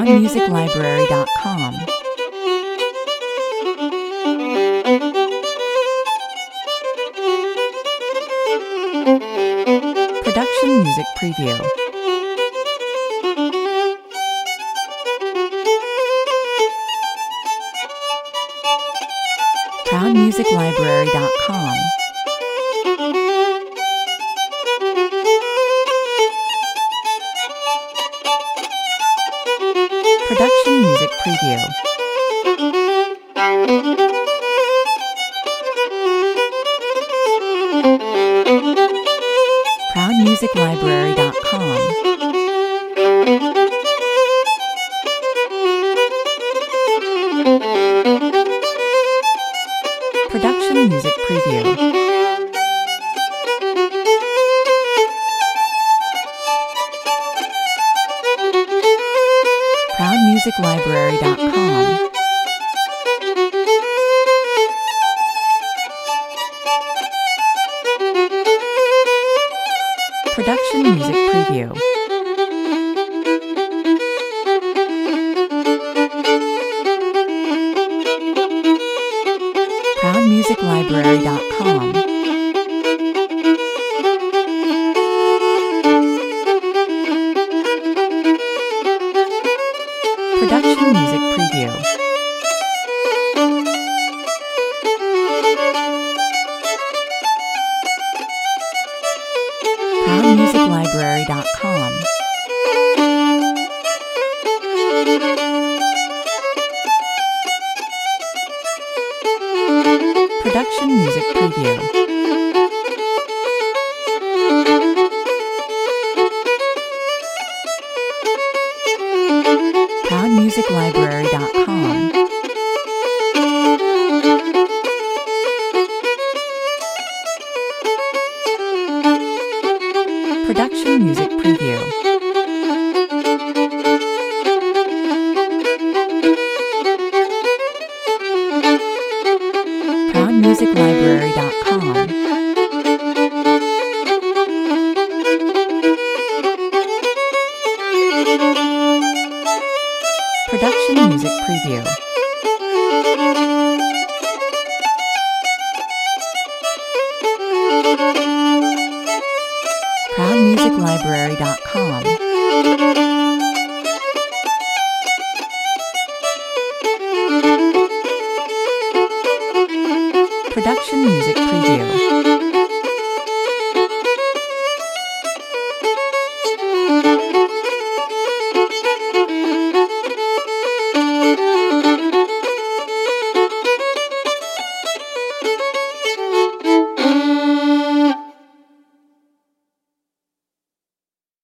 ProudMusicLibrary.com. Production Music Preview. ProudMusicLibrary.com. Production Music Preview. ProudMusicLibrary.com. Production Music Preview. ProudMusicLibrary.com. Production Music Preview. ProudMusicLibrary.com. Production Music Preview. ProudMusicLibrary.com. Production Music Preview. ProudMusicLibrary.com. Production Music Preview. ProudMusicLibrary.com. Production Music Preview. ProudMusicLibrary.com.